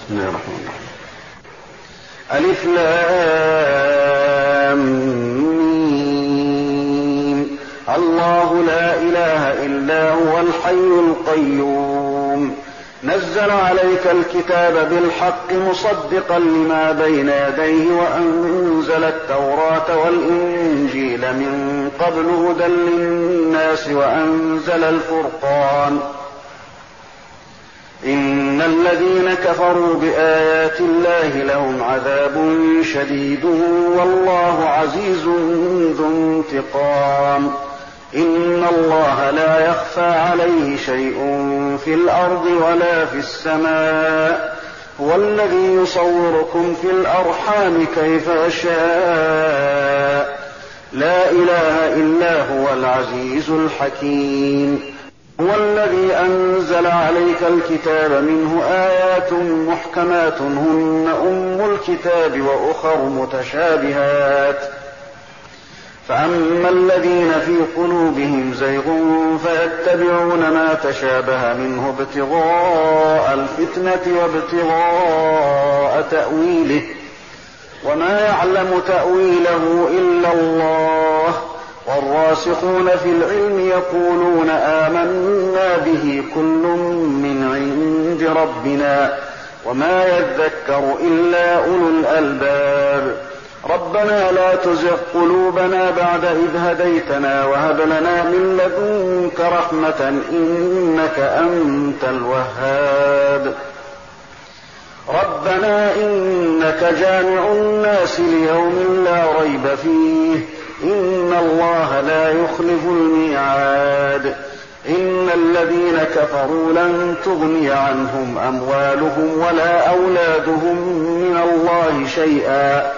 بسم الله الرحمن الرحيم. ألف لام ميم. الله لا إله إلا هو الحي القيوم نزل عليك الكتاب بالحق مصدقا لما بين يديه وأنزل التوراة والإنجيل من قبل هدى للناس وأنزل الفرقان إن الذين كفروا بآيات الله لهم عذاب شديد والله عزيز ذو انتقام إن الله لا يخفى عليه شيء في الأرض ولا في السماء هو الذي يصوركم في الأرحام كيف يشاء لا إله إلا هو العزيز الحكيم هو الذي أنزل عليك الكتاب منه آيات محكمات هن أم الكتاب وأخر متشابهات فأما الذين في قلوبهم زيغ فيتبعون ما تشابه منه ابتغاء الفتنة وابتغاء تأويله وما يعلم تأويله إلا الله والراسخون في العلم يقولون آمنا به كل من عند ربنا وما يذكر إلا أولو الألباب ربنا لا تزغ قلوبنا بعد إذ هديتنا وهب لنا من لدنك رحمة إنك أنت الوهاب ربنا إنك جامع الناس ليوم لا ريب فيه إن الله لا يخلف الميعاد إن الذين كفروا لن تغني عنهم أموالهم ولا أولادهم من الله شيئا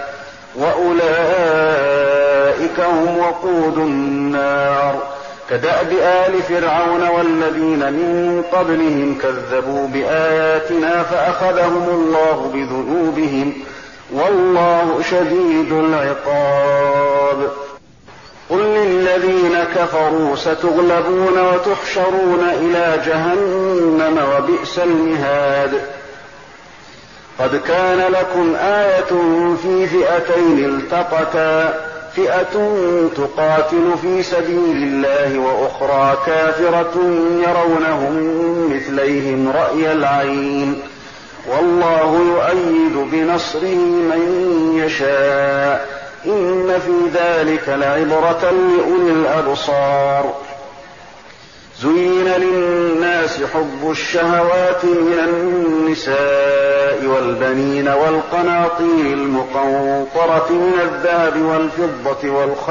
وأولئك هم وقود النار كدأب آل فرعون والذين من قبلهم كذبوا بآياتنا فأخذهم الله بذنوبهم والله شديد العقاب قل للذين كفروا ستغلبون وتحشرون إلى جهنم وبئس المهاد قد كان لكم آية في فئتين التقتا فئة تقاتل في سبيل الله وأخرى كافرة يرونهم مثليهم رأي العين والله يؤيد بنصره من يشاء إن في ذلك لعبرة لأولي الأبصار زين للناس حب الشهوات من النساء والبنين والقناطير المقنطرة من الذهب والفضة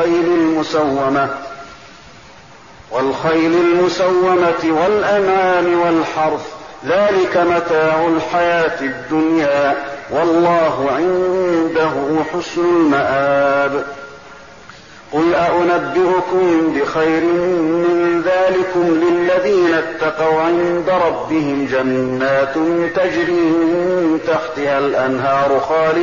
والخيل المسومة والأنعام والحرث ذلك متاع الحياة الدنيا والله عنده حسن المآب قل أنبئكم بخير من ذلكم للذين اتقوا عند ربهم جنات تجري من تحتها الأنهار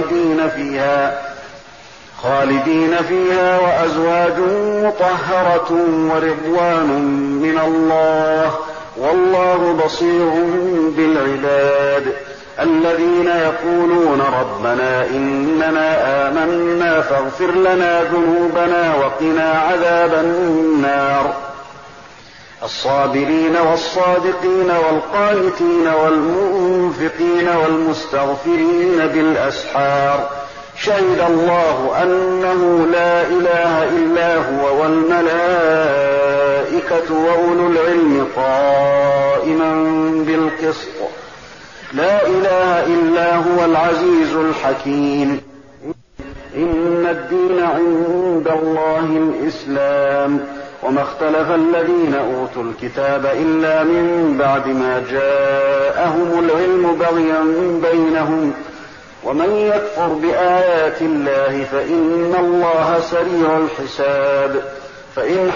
خالدين فيها وأزواج مطهرة ورضوان من الله والله بصير بالعباد الذين يقولون ربنا إننا آمنا فاغفر لنا ذنوبنا وقنا عذاب النار الصابرين والصادقين والقانتين والمنفقين والمستغفرين بالأسحار شهد الله أنه لا إله إلا هو والملائكة وأولو العلم قائما بالقسط لا إله إلا هو العزيز الحكيم إن الدين عند الله الإسلام وما اختلف الذين أوتوا الكتاب إلا من بعد ما جاءهم العلم بغيا بينهم ومن يكفر بآيات الله فإن الله سريع الحساب فإن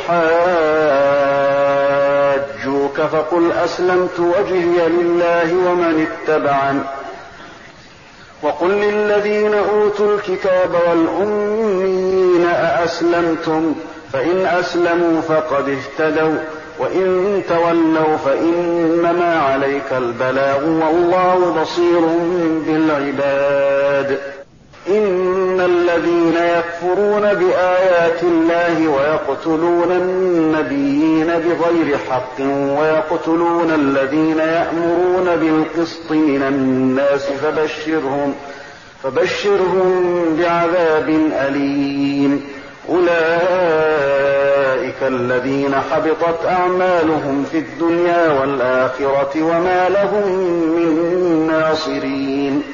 حاجوك فقل أسلمت وجهي لله ومن اتبعني وقل للذين أوتوا الكتاب والأميين أأسلمتم فإن أسلموا فقد اهتدوا وإن تولوا فإنما عليك البلاغ والله بصير بالعباد. إن الذين يكفرون بآيات الله ويقتلون النبيين بغير حق ويقتلون الذين يأمرون بالقسط من الناس فبشرهم بعذاب أليم. أولئك الذين حبطت أعمالهم في الدنيا والآخرة وما لهم من ناصرين.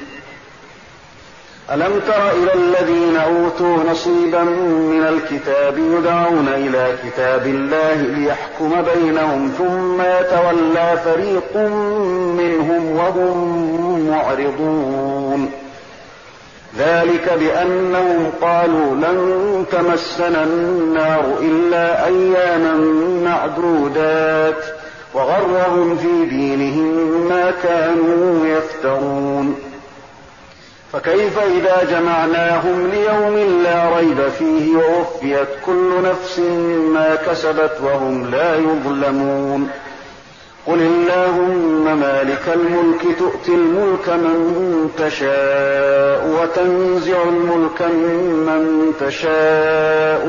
ألم تر إلى الذين أوتوا نصيبا من الكتاب يدعون إلى كتاب الله ليحكم بينهم ثم يتولى فريق منهم وهم معرضون. ذلك بأنهم قالوا لن تمسنا النار إلا أياما معدودات وغرهم في دينهم ما كانوا يفترون. فكيف إذا جمعناهم ليوم لا ريب فيه ووفيت كل نفس ما كسبت وهم لا يظلمون. قل اللهم مالك الملك تؤتي الملك من تشاء وتنزع الملك ممن تشاء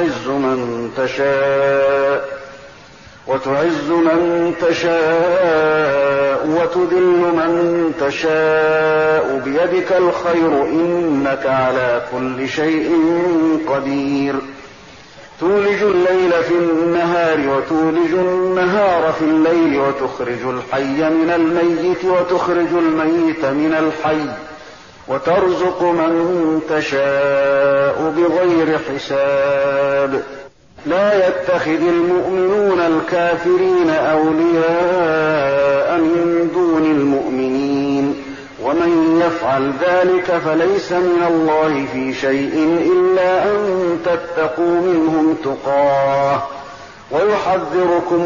وتعز من تشاء وتذل من تشاء بيدك الخير إنك على كل شيء قدير. تولج الليل في النهار وتولج النهار في الليل وتخرج الحي من الميت وتخرج الميت من الحي وترزق من تشاء بغير حساب. لا يتخذ المؤمنون الكافرين أولياء من دون المؤمنين ومن يفعل ذلك فليس من الله في شيء إلا أن تتقوا منهم تقاه ويحذركم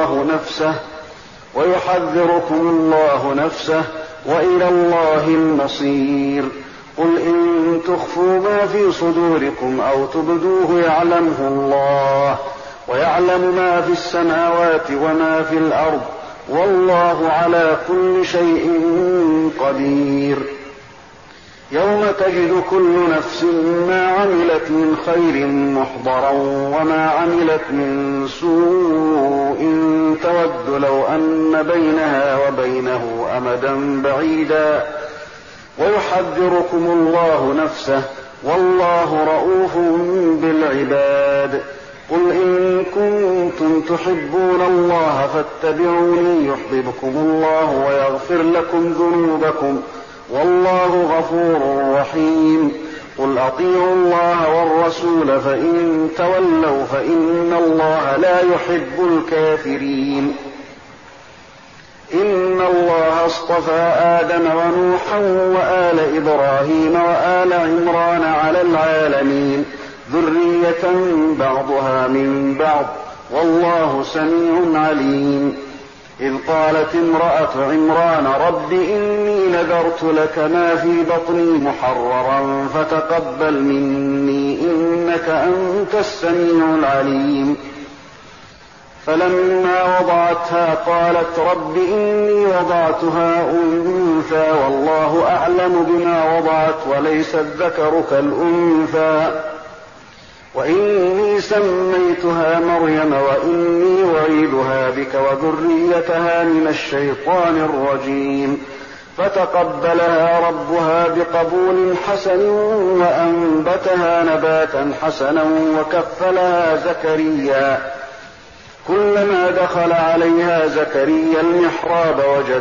الله نفسه وإلى الله المصير. قل إن تخفوا ما في صدوركم أو تبدوه يعلمه الله ويعلم ما في السماوات وما في الأرض والله على كل شيء قدير. يوم تجد كل نفس ما عملت من خير محضرا وما عملت من سوء تود لو أن بينها وبينه أمدا بعيدا ويحذركم الله نفسه والله رءوف بالعباد. قل إن كنتم تحبون الله فاتبعوني يحببكم الله ويغفر لكم ذنوبكم والله غفور رحيم. قل أطيعوا الله والرسول فإن تولوا فإن الله لا يحب الكافرين. إن الله اصطفى آدم ونوحا وآل إبراهيم وآل عمران على العالمين ذرية بعضها من بعض والله سميع عليم. إذ قالت امرأة عمران رب إني نذرت لك ما في بطني محررا فتقبل مني إنك أنت السميع العليم. فلما وضعتها قالت رب إني وضعتها أنثى والله أعلم بما وضعت وليس الذكر كالأنثى وإني سميتها مريم وإني أعيذها بك وذريتها من الشيطان الرجيم. فتقبلها ربها بقبول حسن وأنبتها نباتا حسنا وكفلها زكريا. كلما دخل عليها زكريا المحراب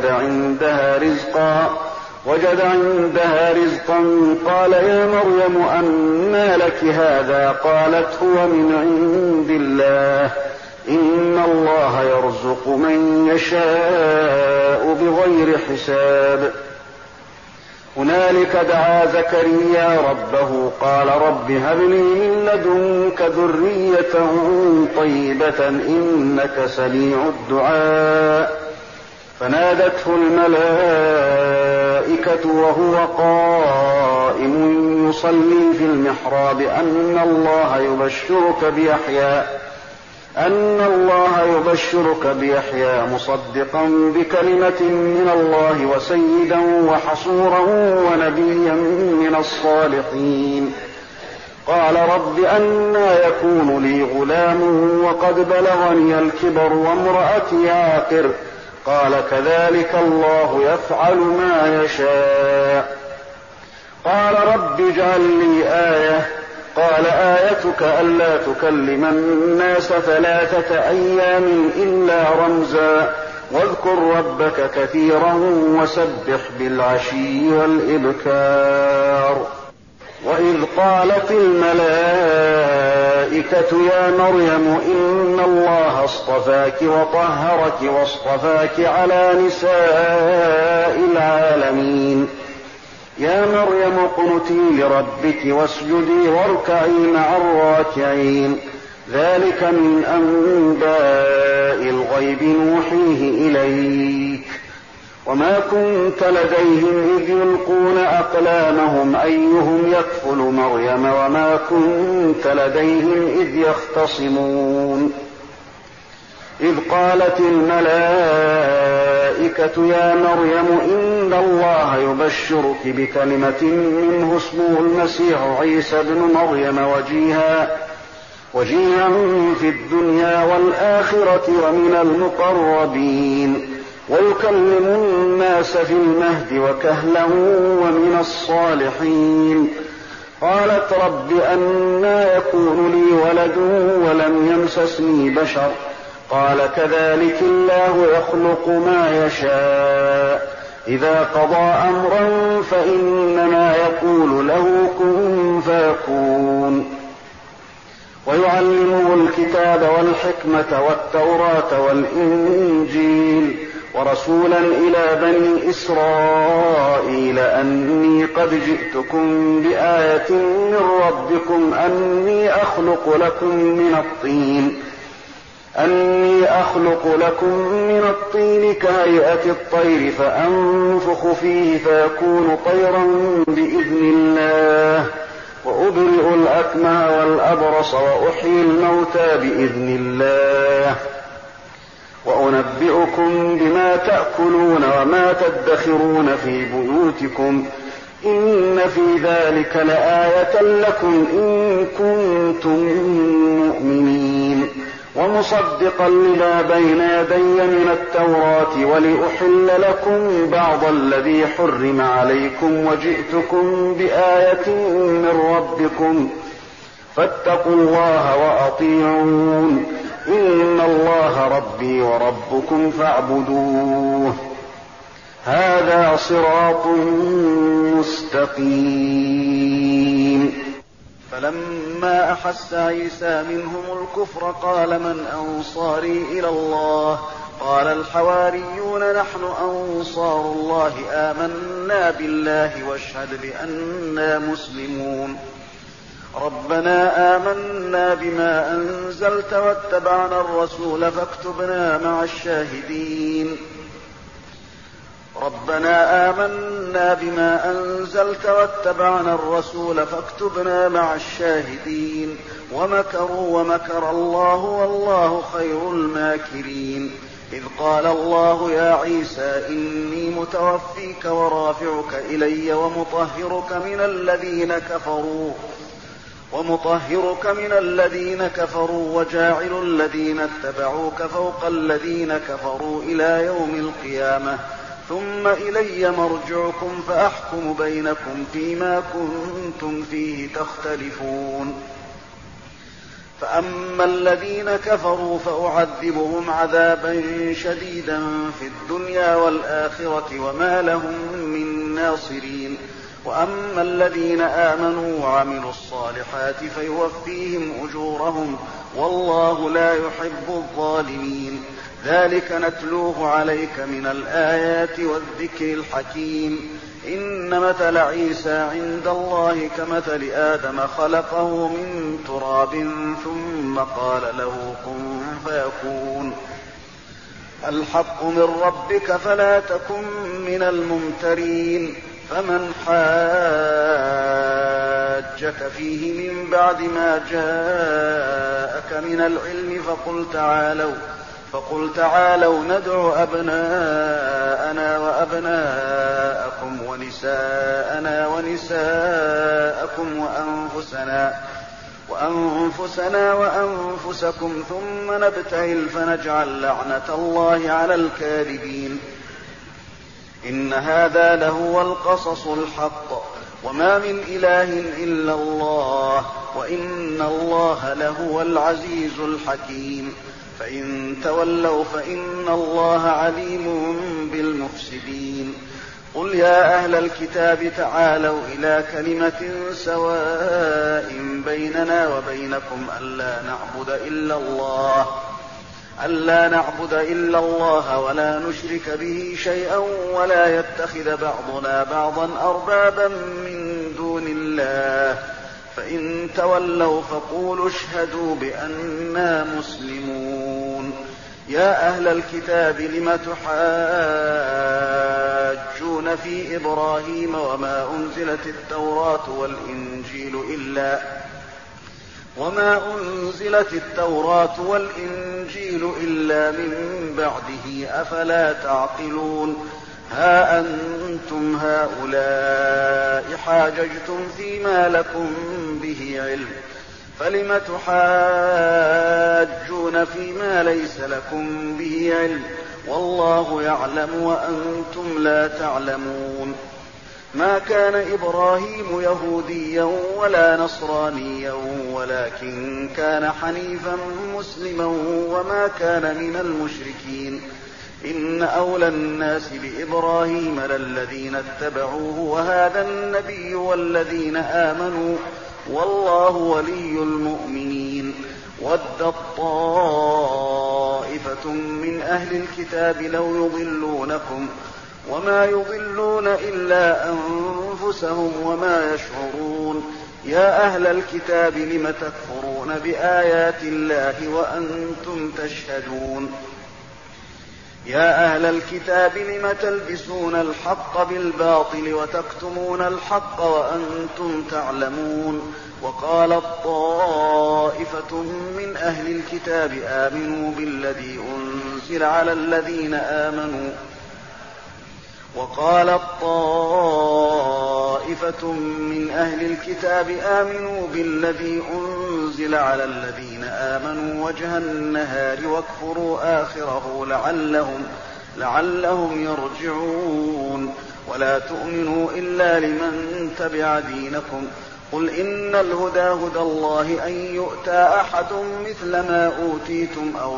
وجد عندها رزقا قال يا مريم أنى لك هذا قالت هو من عند الله إن الله يرزق من يشاء بغير حساب. هنالك دعا زكريا ربه قال رب هب لي من لدنك ذرية طيبة إنك سميع الدعاء. فنادته الملائكة وهو قائم يصلي في المحراب أن الله يبشرك أن الله يبشرك بيحيى مصدقا بكلمة من الله وسيدا وحصورا ونبيا من الصالحين. قال رب أنى يكون لي غلام وقد بلغني الكبر وامرأتي عاقر. قال كذلك الله يفعل ما يشاء. قال رب اجعل لي آية. قال آيتك ألا تكلم الناس 3 أيام إلا رمزا واذكر ربك كثيرا وسبح بالعشي والإبكار. وإذ قالت الملائكة يا مريم إن الله اصطفاك وطهرك واصطفاك على نساء العالمين. يا مريم اقنتي لربك واسجدي واركعي مع الراكعين. ذلك من أنباء الغيب نوحيه إليك وما كنت لديهم إذ يلقون أقلامهم أيهم يكفل مريم وما كنت لديهم إذ يختصمون. إذ قالت الملائكة يا مريم إن الله يبشرك بكلمة منه اسمه المسيح عيسى ابن مريم وجيها في الدنيا والآخرة ومن المقربين ويكلم الناس في المهد وكهلا ومن الصالحين. قالت رب أنى يكون لي ولد ولم يمسسني بشر. قال كذلك الله يخلق ما يشاء إذا قضى أمرا فإنما يقول له كن فيكون. ويعلمه الكتاب والحكمة والتوراة والإنجيل ورسولا إلى بني إسرائيل أني قد جئتكم بآية من ربكم أني أخلق لكم من الطين كهيئة الطير فأنفخ فيه فيكون طيرا بإذن الله وأبرئ الأكمه والأبرص وأحيي الموتى بإذن الله وأنبئكم بما تأكلون وما تدخرون في بيوتكم إن في ذلك لآية لكم إن كنتم مؤمنين. ومصدقا لما بين يدي من التوراة ولأحل لكم بعض الذي حرم عليكم وجئتكم بآية من ربكم فاتقوا الله وأطيعون إن الله ربي وربكم فاعبدوه هذا صراط مستقيم. فلما أحس عيسى منهم الكفر قال من أنصاري إلى الله قال الحواريون نحن أنصار الله آمنا بالله واشهد بأننا مسلمون. ربنا آمنا بما أنزلت واتبعنا الرسول فاكتبنا مع الشاهدين. ربنا آمنا بما أنزلت واتبعنا الرسول فاكتبنا مع الشاهدين. ومكروا ومكر الله والله خير الماكرين. إذ قال الله يا عيسى إني متوفيك ورافعك إلي ومطهرك من الذين كفروا وجاعل الذين اتبعوك فوق الذين كفروا إلى يوم القيامة ثم إلي مرجعكم فأحكم بينكم فيما كنتم فيه تختلفون. فأما الذين كفروا فأعذبهم عذابا شديدا في الدنيا والآخرة وما لهم من ناصرين. وأما الذين آمنوا وعملوا الصالحات فيوفيهم أجورهم والله لا يحب الظالمين. ذلك نتلوه عليك من الآيات والذكر الحكيم. إن مثل عيسى عند الله كمثل آدم خلقه من تراب ثم قال له كن فيكون. الحق من ربك فلا تكن من الممترين. فمن حاجك حجة فيه من بعد ما جاءك من العلم فقل تعالوا ندع أبناءنا وأبناءكم ونساءنا ونساءكم وأنفسنا وأنفسكم ثم نبتهل فنجعل لعنة الله على الكاذبين. إن هذا لهو القصص الحق وما من إله إلا الله وإن الله لهو العزيز الحكيم. فإن تولوا فإن الله عليم بالمفسدين. قل يا أهل الكتاب تعالوا إلى كلمة سواء بيننا وبينكم ألا نعبد إلا الله ولا نشرك به شيئا ولا يتخذ بعضنا بعضا أربابا من دون الله. فإن تولوا فقولوا اشهدوا بأننا مسلمون. يا أهل الكتاب لم تحاجون في إبراهيم وما أنزلت التوراة والإنجيل إلا من بعده أفلا تعقلون. ها أنتم هؤلاء حاججتم فيما لكم به علم فلم تحاجون فيما ليس لكم به علم والله يعلم وأنتم لا تعلمون. ما كان إبراهيم يهوديا ولا نصرانيا ولكن كان حنيفا مسلما وما كان من المشركين. إن أولى الناس بإبراهيم للذين اتبعوه وهذا النبي والذين آمنوا والله ولي المؤمنين. ودت طائفة من أهل الكتاب لو يضلونكم وما يضلون إلا أنفسهم وما يشعرون. يا أهل الكتاب لم تكفرون بآيات الله وأنتم تشهدون. يا أهل الكتاب لم تلبسون الحق بالباطل وتكتمون الحق وأنتم تعلمون. وقالت طائفة من أهل الكتاب آمنوا بالذي أنزل على الذين آمنوا وجه النهار واكفروا آخره لعلهم يرجعون. ولا تؤمنوا إلا لمن تبع دينكم. قل إن الهدى هدى الله أن يؤتى أحد مثل ما أوتيتم أو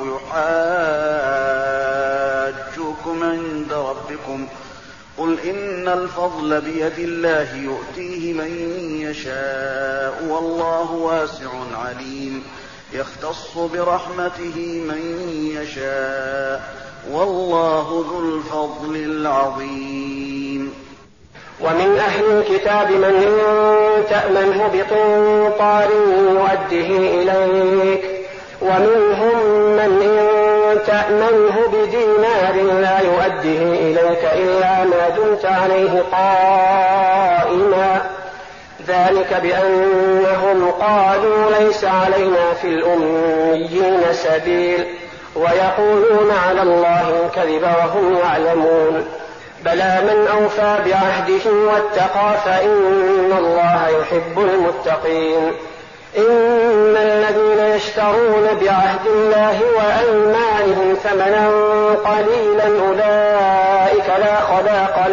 يحاجوكم عند ربكم. قل إن الفضل بيد الله يؤتيه من يشاء والله واسع عليم. يختص برحمته من يشاء والله ذو الفضل العظيم. ومن أهل الكتاب من إن تأمنه بقنطار يؤده إليك ومنهم من إن تأمنه بدينار لا يؤده إليك إلا ما دمت عليه قائما. ذلك بأنهم قالوا ليس علينا في الأميين سبيل ويقولون على الله الكذب وهم يعلمون. بلى من أوفى بعهده واتقى فإن الله يحب المتقين. إن الذين يشترون بعهد الله وأيمانهم ثمنا قليلا أولئك لا خلاق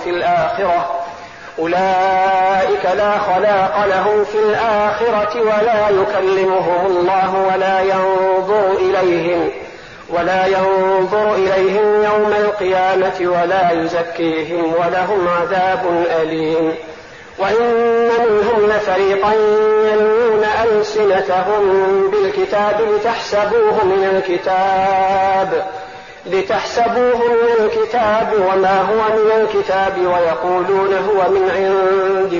لهم في الآخرة ولا يكلمهم الله ولا ينظر إليهم يوم القيامة ولا يزكيهم ولهم عذاب أليم. وإن منهم لفريقا يلوون ألسنتهم بالكتاب لتحسبوه من الكتاب وما هو من الكتاب ويقولون هو من عند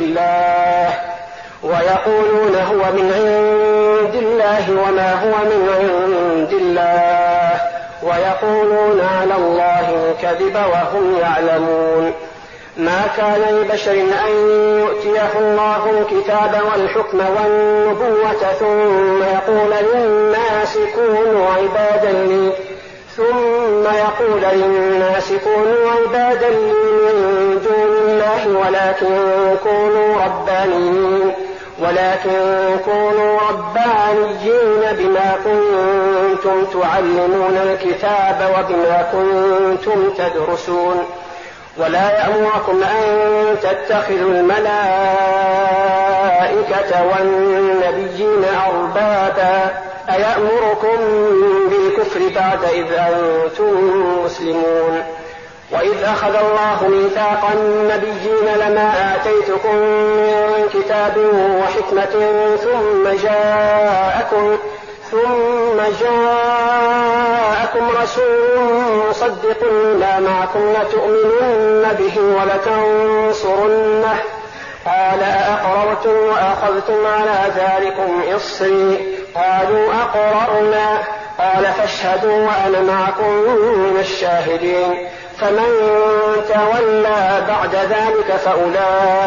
الله وما هو من عند الله ويقولون على الله الكذب وهم يعلمون. ما كان لبشر أن يؤتيه الله الكتاب والحكم والنبوة ثم يقول للناس كونوا عبادا لي من دون الله ولكن كونوا ربانيين بما كنتم تعلمون الكتاب وبما كنتم تدرسون. ولا يأمركم أن تتخذوا الملائكة والنبيين أربابا أيأمركم بالكفر بعد إذ أنتم مسلمون. وإذ أخذ الله ميثاق النبيين لما آتيتكم من كتاب وحكمة ثم جاءكم رسول مصدق لما معكم لتؤمنن به ولتنصرنه قال أأقررتم وأخذتم على ذلكم إصري قالوا أقررنا قال فاشهدوا وأنا معكم من الشاهدين. فمن تولى بعد ذلك فأولئك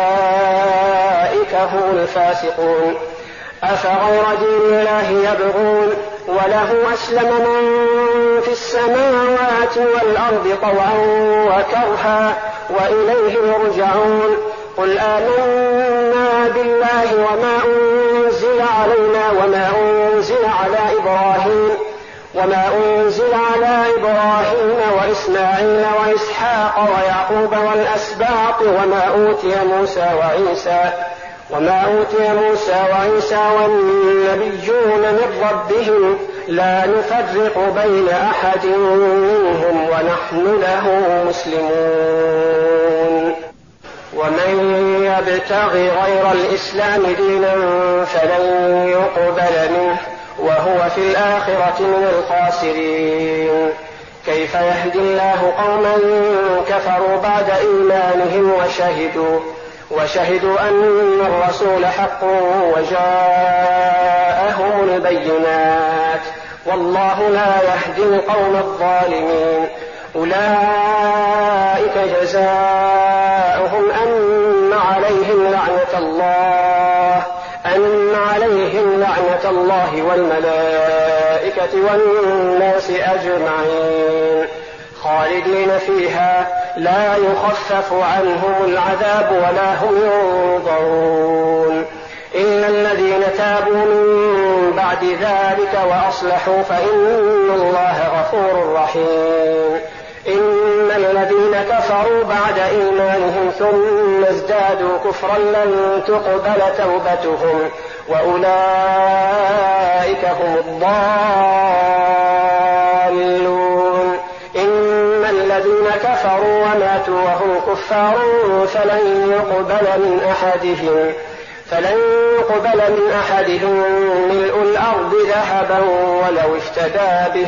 هم الفاسقون. أفغير دين الله يبغون وله أسلم من في السماوات والأرض طوعا وكرها وإليه يرجعون. قل آمنا بالله وما أنزل علينا وما أنزل على إبراهيم وإسماعيل وإسحاق ويعقوب والأسباط وما أوتي موسى وعيسى والنبيون من ربهم لا نفرق بين أحد منهم ونحن له مسلمون. ومن يبتغ غير الإسلام دينا فلن يقبل منه وهو في الآخرة من الخاسرين. كيف يهدي الله قوما كفروا بعد إيمانهم وشهدوا أن الرسول حق وجاءهم البينات والله لا يهدي القوم الظالمين. أولئك جزاؤهم أن عليهم لعنة الله والملائكة والناس أجمعين خالدين فيها لا يخفف عنهم العذاب ولا هم ينظرون إلا الذين تابوا من بعد ذلك وأصلحوا فإن الله غفور رحيم. إن الذين كفروا بعد إيمانهم ثم ازدادوا كفرا لن تقبل توبتهم وأولئك هم الضالون. إن الذين كفروا وماتوا وهم كفار فلن يقبل من أحدهم ملء الأرض ذهبا ولو افتدى به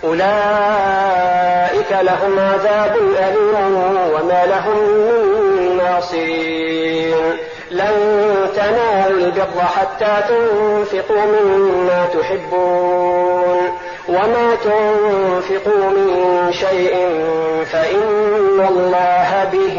أولئك لهم عذاب أليم وما لهم من ناصرين. لن تنالوا البر حتى تنفقوا مما تحبون وما تنفقوا من شيء فإن الله به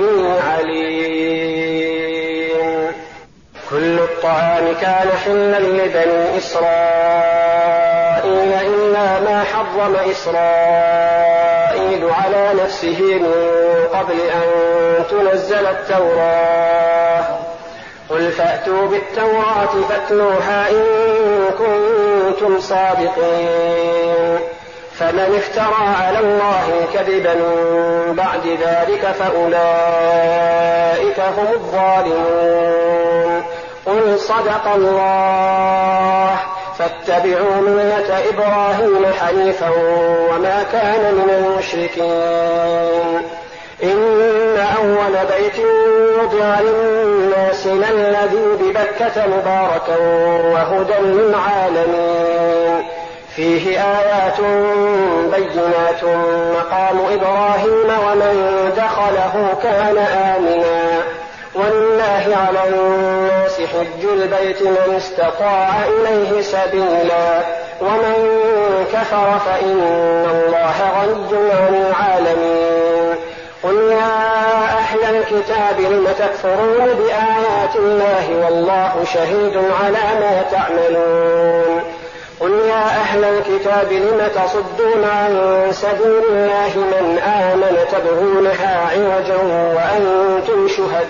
عليم. كل الطعام كان حلا لبني إسرائيل إلا ما حرم إسرائيل على نفسه من قبل أن تنزل التوراة. قل فأتوا بالتوراة فاتلوها إن كنتم صادقين. فمن افترى على الله كذبا بعد ذلك فأولئك هم الظالمون. قل صدق الله فاتبعوا ملة إبراهيم حنيفا وما كان من المشركين. إن أول بيت وضع للناس للذي ببكة مباركا وهدى للعالمين فيه آيات بينات مقام إبراهيم ومن دخله كان آمنا ولله على الناس حج البيت من استطاع إليه سبيلا ومن كفر فإن الله غني عن العالمين. قل يا أهل الكتاب لم تكفرون بآيات الله والله شهيد على ما تعملون قل يا أهل الكتاب لم تصدون عن سبيل الله من آمن تبغونها عوجا وأنتم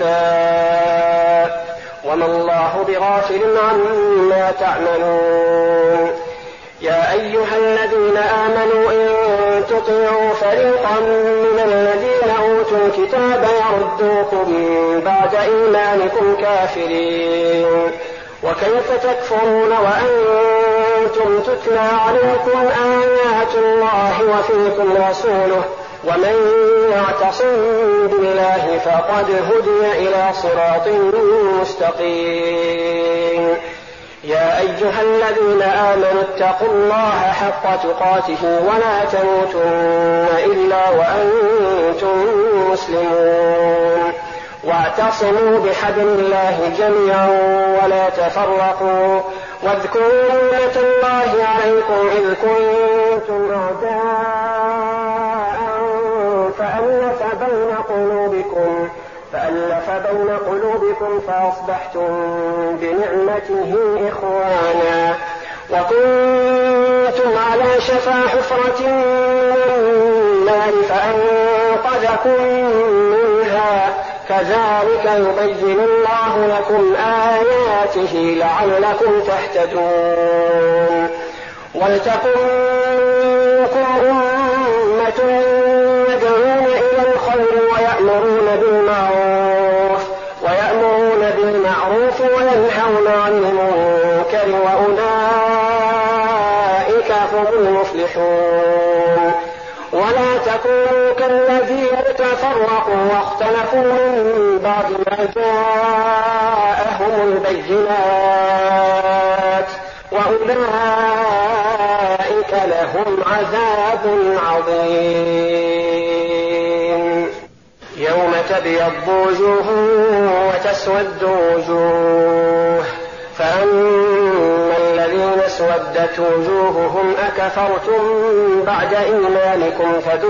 شهداء وما الله بغافل عما تعملون يا أيها الذين آمنوا إن تطيعوا فريقا من الذين أوتوا الكتاب يردوكم بعد إيمانكم كافرين وكيف تكفرون وأنتم تتلى عليكم آيات الله وفيكم رسوله ومن يعتصم بالله فقد هدي إلى صراط مستقيم يا أيها الذين آمنوا اتقوا الله حق تقاته ولا تموتن إلا وأنتم مسلمون واعتصموا بحبل الله جميعا ولا تفرقوا واذكروا نعمة الله عليكم إذ كنتم أعداء فألف بين قلوبكم فأصبحتم بنعمته إخوانا وكنتم على شفا حفرة من النار فأنقذكم منها كذلك يبين الله لكم آياته لعلكم تهتدون ولتكن منكم أمة يدعون إلى الخير ويأمرون بالمعروف وينهون عن المنكر وأولئك هم المفلحون ولا تكونوا كالذين تفرقوا واختلفوا من بعد ما جاءهم البينات وأولئك لهم عذاب عظيم يوم تبيض وجوه وتسود وجوه فأما الذين اسودت وجوههم أكفرتم بعد إيمانكم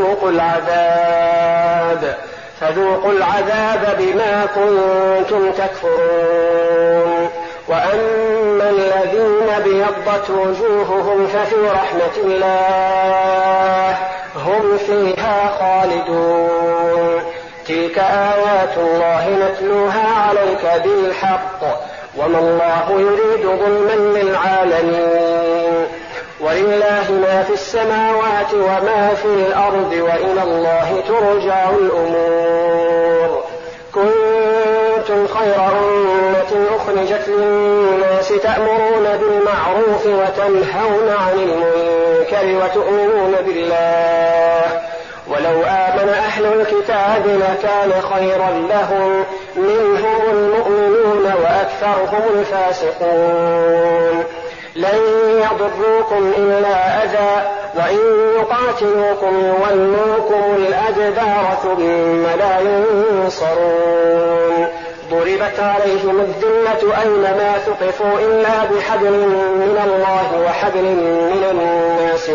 فذوقوا العذاب بما كنتم تكفرون وأما الذين ابيضت وجوههم ففي رحمة الله هم فيها خالدون تلك آيات الله نتلوها عليك بالحق وما الله يريد ظلما للعالمين ولله ما في السماوات وما في الأرض وإلى الله ترجع الأمور كنتم خير أمة أخرجت للناس تأمرون بالمعروف وتنهون عن المنكر وتؤمنون بالله ولو آمن أهل الكتاب لكان خيرا لهم منهم المؤمنون وأكثرهم الفاسقون لن يضروكم إلا أذى وإن يقاتلوكم يولوكم الأدبار ثم لا ينصرون ضربت عليهم الذلة أينما ثقفوا إلا بحبل من الله وحبل من الناس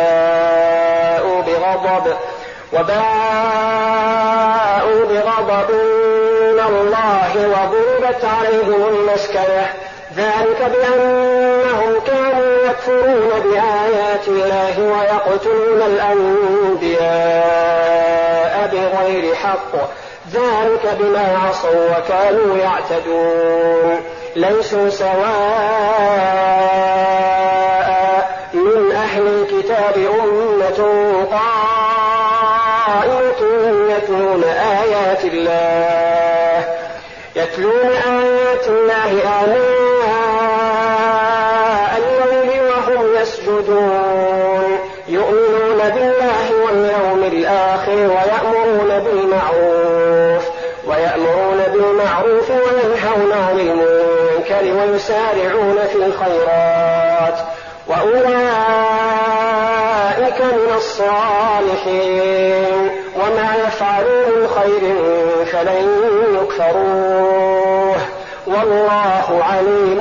وباءوا بغضب من الله وضربت عليهم المسكنة ذلك بأنهم كانوا يكفرون بآيات الله ويقتلون الأنبياء بغير حق ذلك بما عصوا وكانوا يعتدون ليسوا سواء من أهل الكتاب أمة قائمة يتلون آيات الله آناء الليل وهم يسجدون يؤمنون بالله واليوم الآخر ويأمرون بالمعروف وينهون عن المنكر ويسارعون في الخيرات وأولئك من الصالحين وما يفعلوا من خير فلن يكفروه والله عليم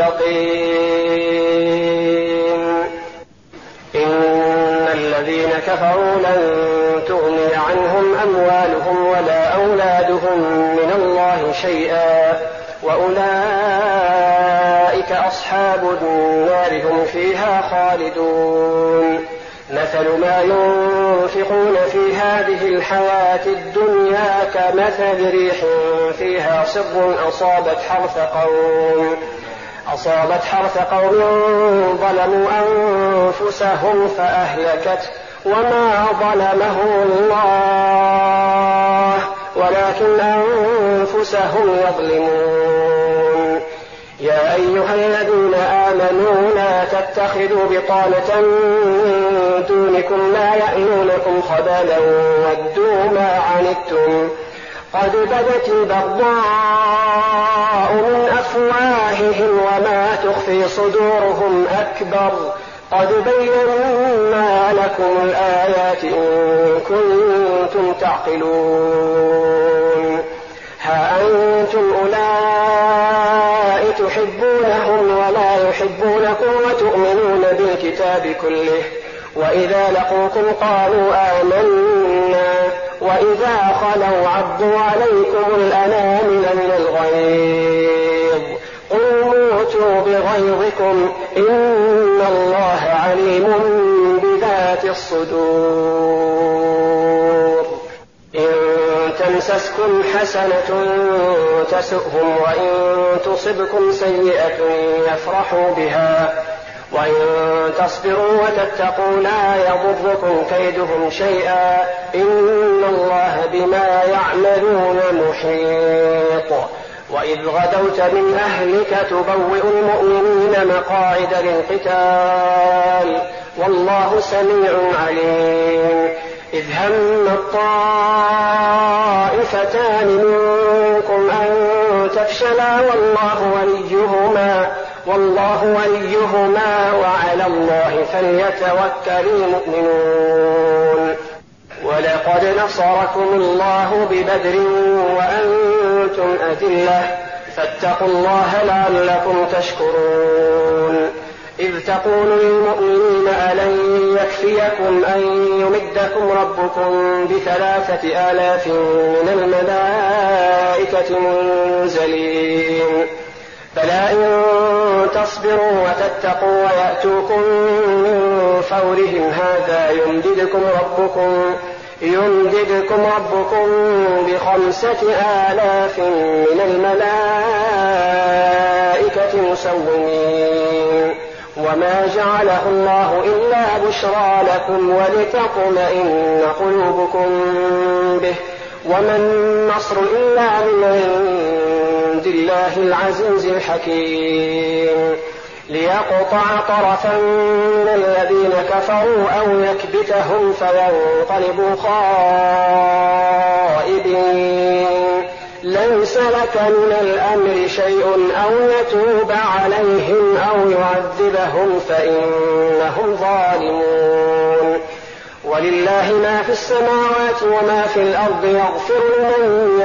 بالمتقين إن الذين كفروا لن تغني عنهم أموالهم ولا أولادهم من الله شيئا وأولئك أصحاب النار هم فيها خالدون. مثل ما ينفقون في هذه الحياة الدنيا كمثل ريح فيها صر أصابت حرث قوم ظلموا أنفسهم فأهلكته وما ظلمهم الله ولكن أنفسهم يظلمون. يا أيها الذين آمنوا لا تتخذوا بطانة من دونكم لا يألونكم خبالا ودوا ما عنتم قد بدت البغضاء من أفواههم وما تخفي صدورهم أكبر قد بينا لكم الآيات إن كنتم تعقلون. ها أنتم أولئك تحبونهم ولا يحبونكم وتؤمنون بالكتاب كله وإذا لقوكم قالوا آمنا وإذا خلوا عضوا عليكم الأنامل من الغيظ قل موتوا بغيظكم إن الله عليم بذات الصدور. إن تمسسكم حسنة تسؤهم وإن تصبكم سيئة يفرحوا بها وإن تصبروا وتتقوا لا يضركم كيدهم شيئا إن الله بما يعملون محيط. وإذ غدوت من أهلك تبوئ المؤمنين مقاعد للقتال والله سميع عليم. إذ هم الطائفتان منكم أن تفشلا والله وليهما وعلى الله فليتوكل المؤمنون. ولقد نصركم الله ببدر وأنتم أذلة فاتقوا الله لعلكم تشكرون. إذ تقول للمؤمنين ألن يكفيكم أن يمدكم ربكم ب3,000 من الملائكة منزلين بلى إن تصبروا وتتقوا ويأتوكم من فورهم هذا يمددكم ربكم ب5,000 من الملائكة مسومين وما جعله الله إلا بشرى لكم ولتطمئن قلوبكم به وما النصر إلا من عند الله العزيز الحكيم. ليقطع طرفا من الذين كفروا أو يكبتهم فينقلبوا خائبين. ليس لك من الأمر شيء أو يتوب عليهم أو يعذبهم فإنهم ظالمون. ولله ما في السماوات وما في الأرض يغفر من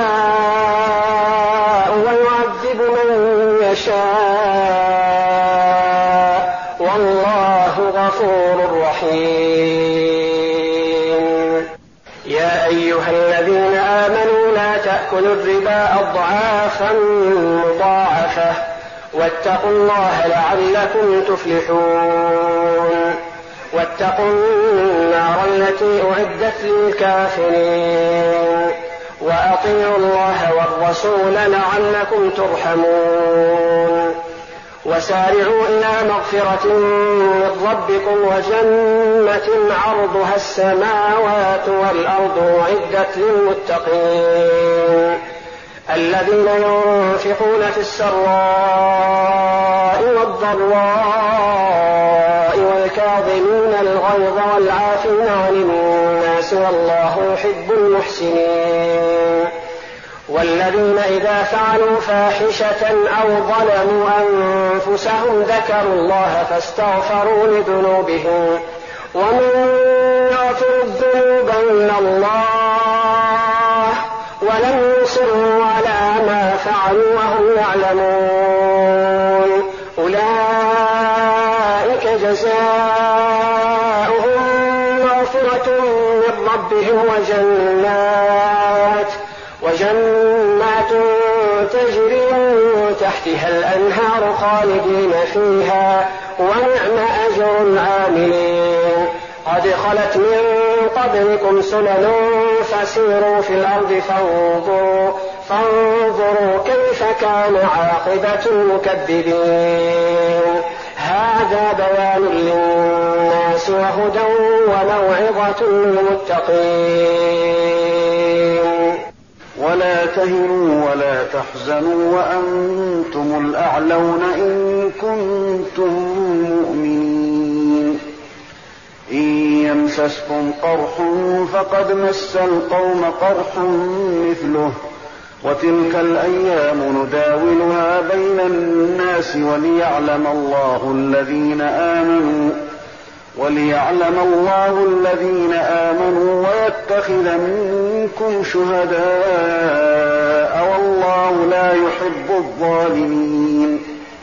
يشاء ويعذب من يشاء والله غفور رحيم. يا أيها الذين آمنوا لا تأكلوا الربا أضعافا مضاعفة واتقوا الله لعلكم تفلحون. واتقوا النار التي أعدت للكافرين وأطيعوا الله والرسول لعلكم ترحمون. وسارعوا إلى مغفرة من ربكم وجنة عرضها السماوات والأرض أعدت للمتقين الذين ينفقون في السراء والضراء والكاظمين الغيظ والعافين عن الناس والله يحب المحسنين. والذين إذا فعلوا فاحشة أو ظلموا أنفسهم ذكروا الله فاستغفروا لذنوبهم ومن يغفر الذنوب إلا الله ولم يصروا على ما فعلوا وهم يعلمون. أولئك جزاؤهم مغفرة تحتها الأنهار خالدين فيها ونعم أجر العاملين. قد خلت من قبلكم سنن فسيروا في الأرض فانظروا كيف كان عاقبة المكذبين. هذا بيان للناس وهدى وموعظة للمتقين. ولا تهنوا ولا تحزنوا وأنتم الأعلون إن كنتم مؤمنين. إن يمسسكم قرح فقد مس القوم قرح مثله وتلك الأيام نداولها بين الناس وليعلم الله الذين آمنوا ويتخذ منكم شهداء والله لا يحب الظالمين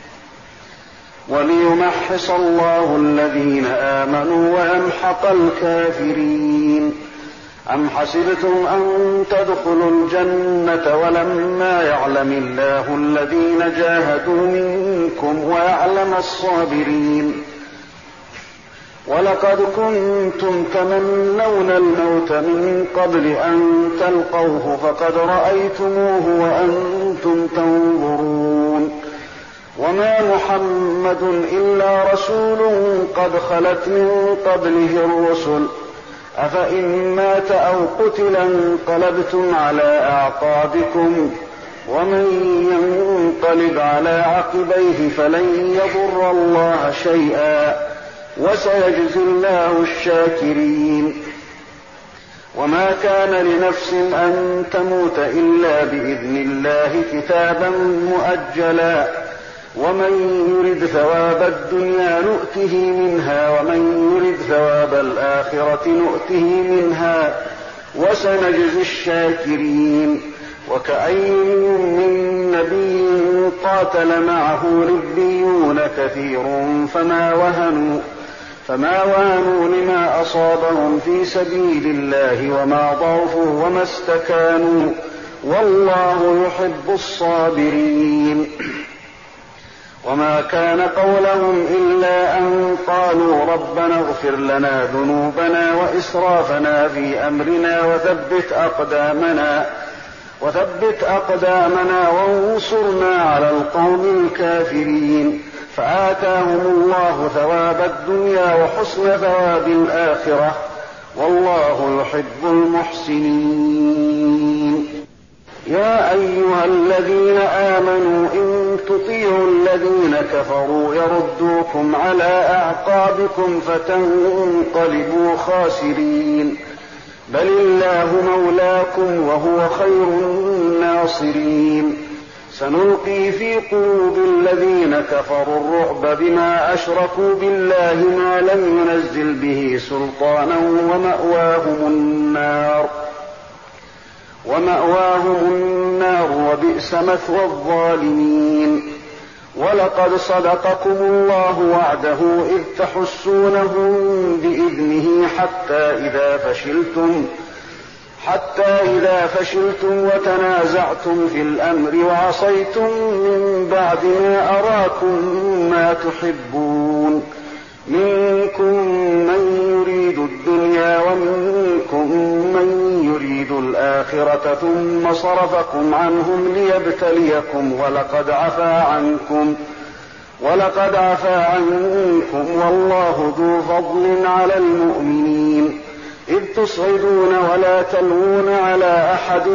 وليمحص الله الذين آمنوا ويمحق الكافرين. أم حسبتم أن تدخلوا الجنة ولما يعلم الله الذين جاهدوا منكم ويعلم الصابرين. ولقد كنتم تمنون الموت من قبل أن تلقوه فقد رأيتموه وأنتم تنظرون. وما محمد إلا رسول قد خلت من قبله الرسل أفإن مات أو قتل انقلبتم على أعقابكم ومن ينقلب على عقبيه فلن يضر الله شيئا وسيجزي الله الشاكرين. وما كان لنفس أن تموت إلا بإذن الله كتابا مؤجلا ومن يرد ثواب الدنيا نؤته منها ومن يرد ثواب الآخرة نؤته منها وسنجزي الشاكرين. وكأي من نبي قاتل معه ربيون كثير فما وهنوا لما أصابهم في سبيل الله وما ضعفوا وما استكانوا والله يحب الصابرين. وما كان قولهم إلا أن قالوا ربنا اغفر لنا ذنوبنا وإسرافنا في أمرنا وثبت أقدامنا وانصرنا على القوم الكافرين. فآتاهم الله ثواب الدنيا وحسن ثواب الآخرة والله يحب المحسنين. يا أيها الذين آمنوا إن تطيعوا الذين كفروا يردوكم على أعقابكم فتنقلبوا خاسرين بل الله مولاكم وهو خير الناصرين. سنلقي في قلوب الذين كفروا الرعب بما أشركوا بالله ما لم ينزل به سلطانا ومأواهم النار وبئس مثوى الظالمين. ولقد صدقكم الله وعده إذ تحسونهم بإذنه حتى إذا فشلتم وتنازعتم في الأمر وعصيتم من بعد ما أراكم ما تحبون منكم من يريد الدنيا ومنكم من يريد الآخرة ثم صرفكم عنهم ليبتليكم ولقد عفا عنكم والله ذو فضل على المؤمنين إذ تصعدون ولا تلوون على أحد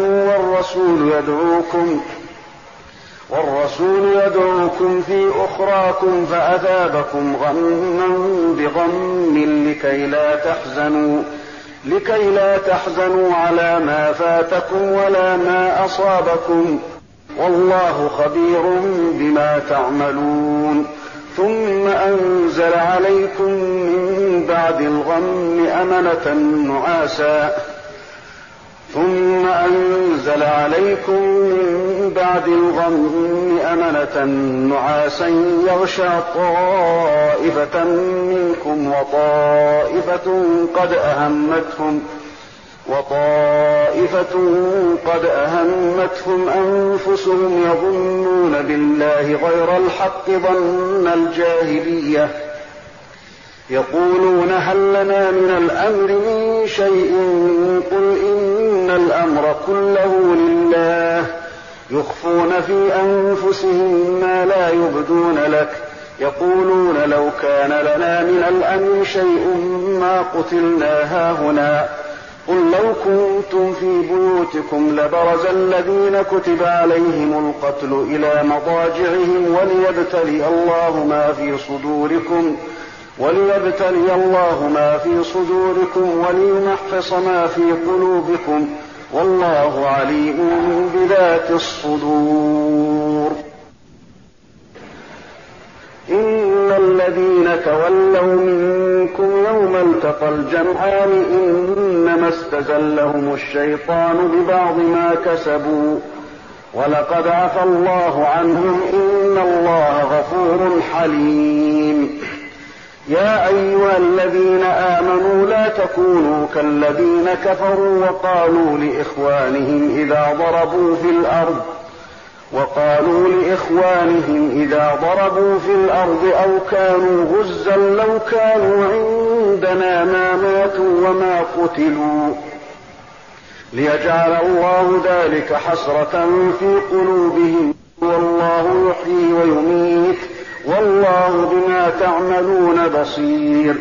والرسول يدعوكم في أخراكم فأثابكم غما بغم لكي لا تحزنوا على ما فاتكم ولا ما أصابكم والله خبير بما تعملون. ثم أنزل عليكم من بعد الغم أمنة نعاسا يغشى طائفة منكم وطائفة وطائفة قد أهمتهم أنفسهم يظنون بالله غير الحق ظن الجاهلية يقولون هل لنا من الأمر من شيء قل إن الأمر كله لله يخفون في أنفسهم ما لا يبدون لك يقولون لو كان لنا من الأمر شيء ما قتلنا هاهنا قل لو كنتم في بيوتكم لبرز الذين كتب عليهم القتل إلى مضاجعهم وليبتلي الله ما في صدوركم وليمحص ما في قلوبكم والله عليم بذات الصدور. إن الذين تولوا منكم يوم التقى الجمعان إنما استزلهم الشيطان ببعض ما كسبوا ولقد عفى الله عنهم إن الله غفور حليم. يا أيها الذين آمنوا لا تكونوا كالذين كفروا وقالوا لإخوانهم إذا ضربوا في الأرض أو كانوا غزا لو كانوا عندنا ما ماتوا وما قتلوا ليجعل الله ذلك حسرة في قلوبهم والله يحيي ويميت والله بما تعملون بصير.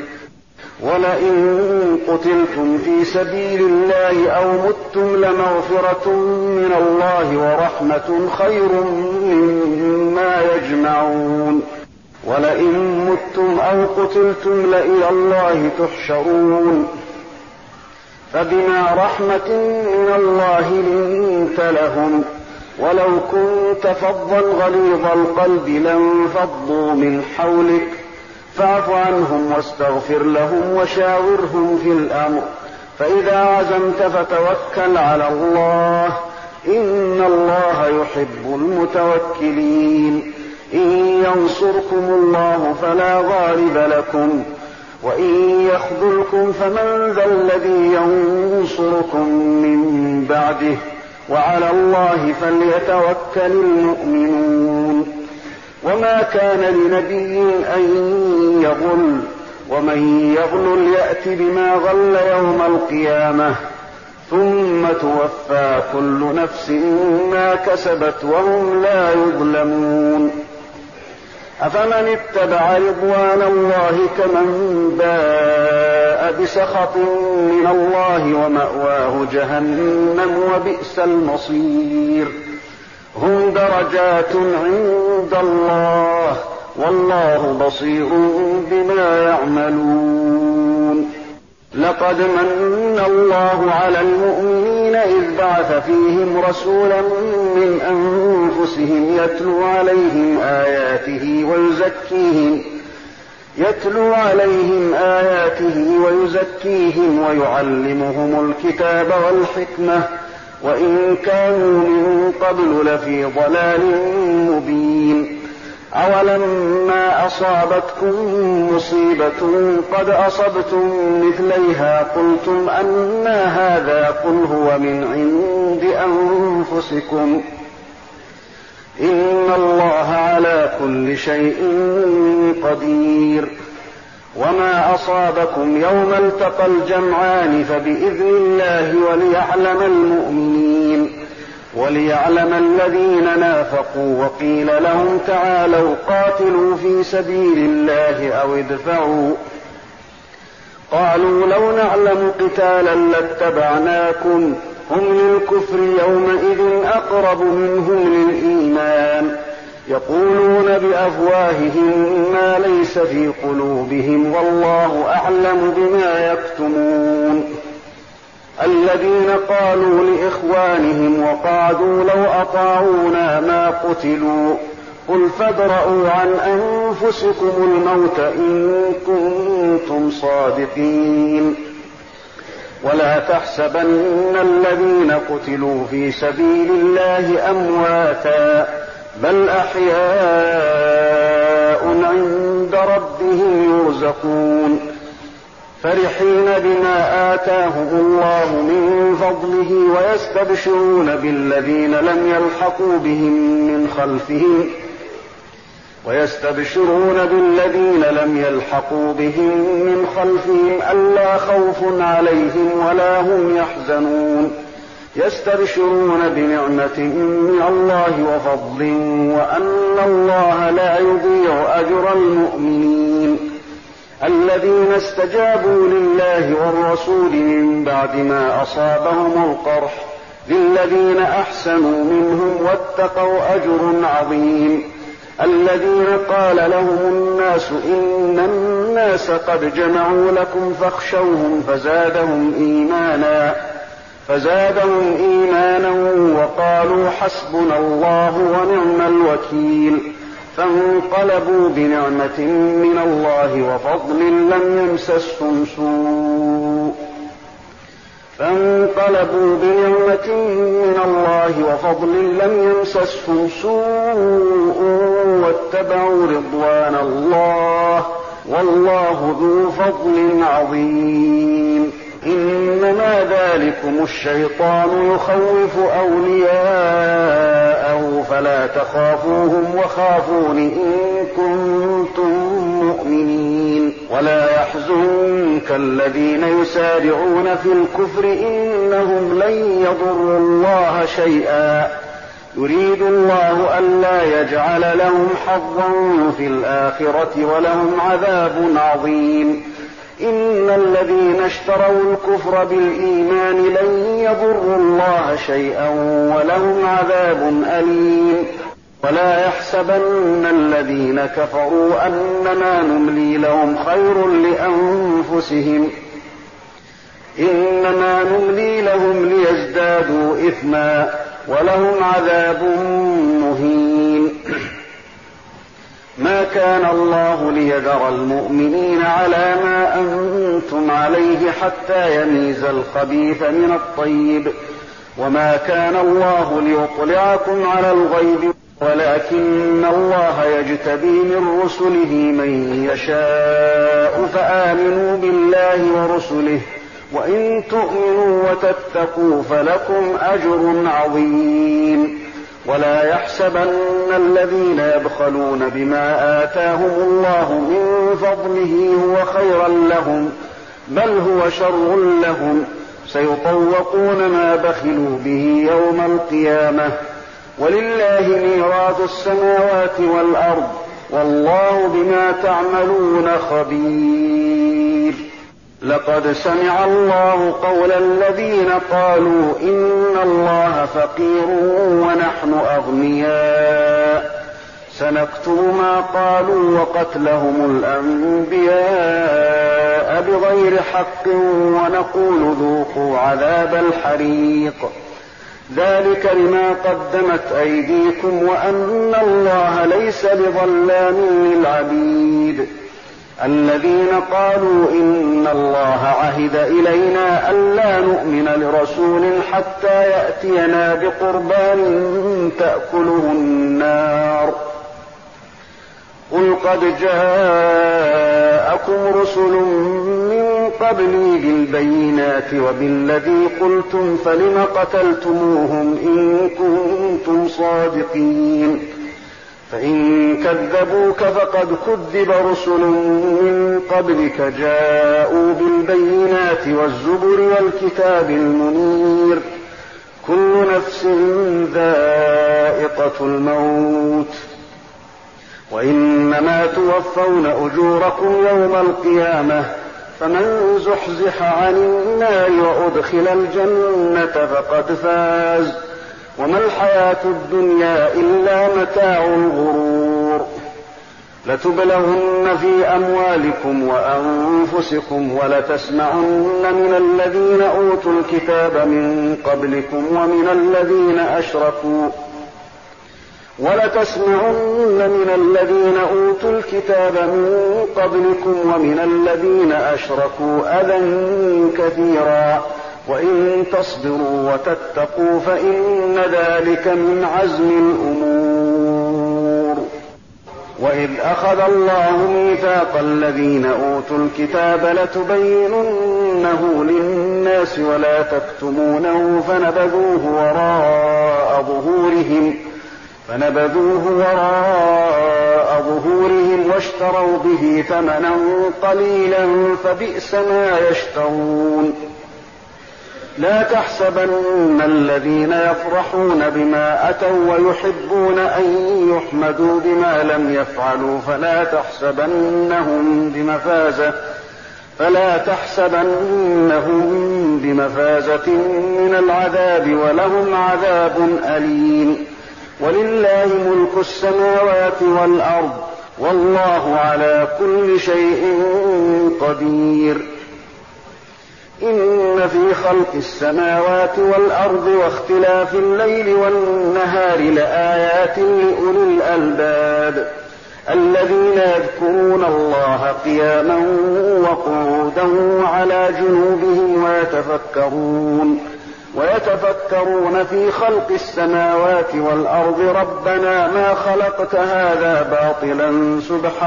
ولئن قتلتم في سبيل الله أو متم لمغفرة من الله ورحمة خير مما يجمعون. ولئن متم أو قتلتم لإلى الله تحشرون. فبما رحمة من الله لنت لهم ولو كنت فظا غليظ القلب لانفضوا من حولك فاعف عنهم واستغفر لهم وشاورهم في الأمر فإذا عزمت فتوكل على الله إن الله يحب المتوكلين. إن ينصركم الله فلا غالب لكم وإن يخذلكم فمن ذا الذي ينصركم من بعده وعلى الله فليتوكل المؤمنون. وما كان لنبي أن يغل ومن يغل يأت بما غل يوم القيامة ثم توفى كل نفس ما كسبت وهم لا يظلمون. أفمن اتبع رضوان الله كمن باء بسخط من الله ومأواه جهنم وبئس المصير. هم درجات عند الله والله بصير بما يعملون. لقد من الله على المؤمنين إذ بعث فيهم رسولا من أنفسهم يتلو عليهم آياته ويزكيهم ويعلمهم الكتاب والحكمة وإن كانوا من قبل لفي ضلال مبين. أولما أصابتكم مصيبة قد أصبتم مثليها قلتم أنى هذا قل هو من عند أنفسكم إن الله على كل شيء قدير. وما أصابكم يوم التقى الجمعان فبإذن الله وليعلم الذين نافقوا وقيل لهم تعالوا قاتلوا في سبيل الله أو ادفعوا قالوا لو نعلم قتالا لاتبعناكم هم للكفر يومئذ أقرب منهم للإيمان يقولون بأفواههم ما ليس في قلوبهم والله أعلم بما يكتمون. الذين قالوا لإخوانهم وقعدوا لو أطاعونا ما قتلوا قل فادرءوا عن أنفسكم الموت إن كنتم صادقين. ولا تحسبن الذين قتلوا في سبيل الله أمواتا بل أحياء عند ربهم يرزقون فرحين بما آتاهم الله من فضله ويستبشرون بالذين لم يلحقوا بهم من خلفهم ألا خوف عليهم ولا هم يحزنون يستبشرون بنعمة من الله وفضل وأن الله لا يضيع أجر المؤمنين الذين استجابوا لله والرسول من بعد ما أصابهم القرح للذين أحسنوا منهم واتقوا أجر عظيم الذين قال لهم الناس إن الناس قد جمعوا لكم فاخشوهم فزادهم إيمانا وقالوا حسبنا الله ونعم الوكيل فانقلبوا بنعمة من الله وفضل لم يمسسهم سوء واتبعوا رضوان الله والله ذو فضل عظيم إنما ذلكم الشيطان يخوف أولياءه فلا تخافوهم وخافون إن كنتم مؤمنين ولا يحزنك الذين يسارعون في الكفر إنهم لن يضروا الله شيئا يريد الله ألا يجعل لهم حظا في الآخرة ولهم عذاب عظيم إن الذين اشتروا الكفر بالإيمان لن يضروا الله شيئا ولهم عذاب أليم ولا يحسبن الذين كفروا أنما نملي لهم خير لأنفسهم إنما نملي لهم ليزدادوا إثما ولهم عذاب مهين ما كان الله ليذر المؤمنين على ما أنتم عليه حتى يميز الخبيث من الطيب وما كان الله ليطلعكم على الغيب ولكن الله يجتبي من رسله من يشاء فآمنوا بالله ورسله وإن تؤمنوا وتتقوا فلكم أجر عظيم ولا يحسبن الذين يبخلون بما آتاهم الله من فضله هو خيرا لهم بل هو شر لهم سيطوقون ما بخلوا به يوم القيامة ولله ميراث السماوات والأرض والله بما تعملون خبير لقد سمع الله قول الذين قالوا إن الله فقير ونحن أغنياء سنكتب ما قالوا وقتلهم الأنبياء بغير حق ونقول ذوقوا عذاب الحريق ذلك لما قدمت أيديكم وأن الله ليس بظلام للعبيد الذين قالوا إن الله عهد إلينا ألا نؤمن لرسول حتى يأتينا بقربان تأكله النار قل قد جاءكم رسل من قبلي بالبينات وبالذي قلتم فلم قتلتموهم إن كنتم صادقين فإن كذبوك فقد كذب رسل من قبلك جاءوا بالبينات والزبر والكتاب المنير كل نفس ذائقة الموت وإنما توفون أجوركم يوم القيامة فمن زحزح عن النار وأدخل الجنة فقد فاز وما الحياة الدنيا إلا متاع الغرور لتبلغن في أموالكم وأنفسكم ولتسمعن من الذين أوتوا الكتاب من قبلكم ومن الذين أشركوا أذى كثيرا وإن تصبروا وتتقوا فإن ذلك من عزم الأمور وإذ وإذ أخذ الله ميثاق الذين أوتوا الكتاب لتبيننه للناس ولا تكتمونه فنبذوه وراء ظهورهم واشتروا به ثمنا قليلا فبئس ما يشترون. لا تحسبن الذين يفرحون بما أتوا ويحبون أن يحمدوا بما لم يفعلوا فلا تحسبنهم بمفازة من العذاب ولهم عذاب أليم. ولله ملك السماوات والأرض والله على كل شيء قدير. إن في خلق السماوات والأرض واختلاف الليل والنهار لآيات لأولي الألباب الذين يذكرون الله قياما وقعودا وعلى جنوبهم ويتفكرون في خلق السماوات والأرض ربنا ما خلقت هذا باطلا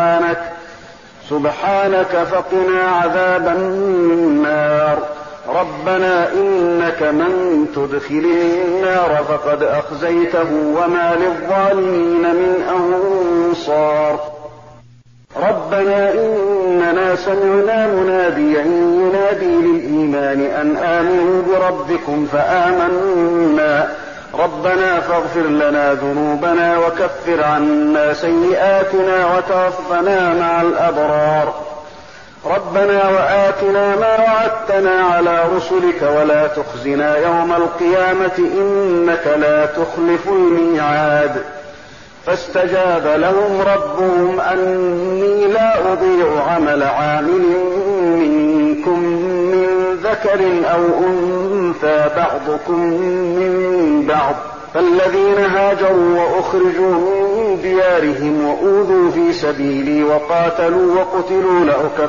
سبحانك فقنا عذاب النار. ربنا إنك من تدخل النار فقد أخزيته وما للظالمين من أنصار. ربنا إننا سمعنا مناديا ينادي للإيمان أن آمنوا بربكم فآمنا. ربنا فاغفر لنا ذنوبنا وكفر عنا سيئاتنا وتوفنا مع الأبرار. ربنا وآتنا ما وعدتنا على رسلك ولا تخزنا يوم القيامة إنك لا تخلف الميعاد. فاستجاب لهم ربهم أني لا أضيع عمل عامل منكم من ذكر أو أنثى بعضكم من بعض. فالذين هاجروا وأخرجوا من ديارهم وأوذوا في سبيلي وقاتلوا وقتلوا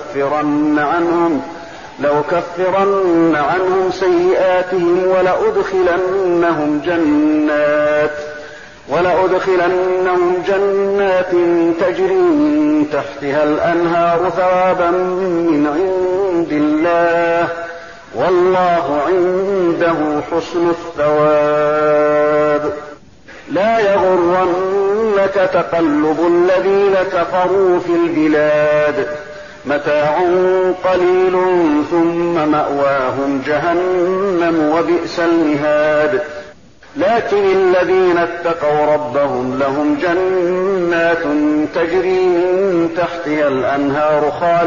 لأكفرن عنهم سيئاتهم ولأدخلنهم جنات تجري من تحتها الأنهار ثوابا من عند الله والله عنده حسن الثواب. لا يغرنك تقلب الذين كفروا في البلاد متاع قليل ثم مأواهم جهنم وبئس المهاد. لكن الذين اتقوا ربهم لهم جنات تجري من تحتها الأنهار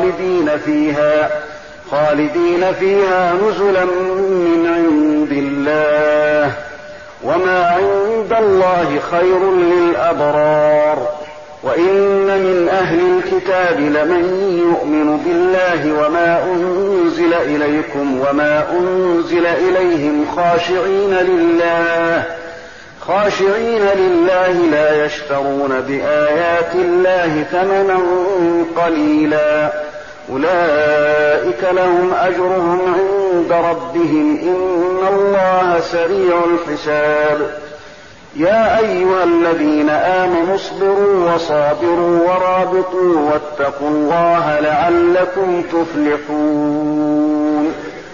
خالدين فيها نزلا من عند الله وما عند الله خير للأبرار. وإن من أهل الكتاب لمن يؤمن بالله وما أنزل إليكم وما أنزل إليهم خاشعين لله لا يشترون بآيات الله ثمنا قليلا أولئك لهم أجرهم عند ربهم إن الله سريع الحساب. يا أيها الذين آمنوا اصبروا وصابروا ورابطوا واتقوا الله لعلكم تفلحون.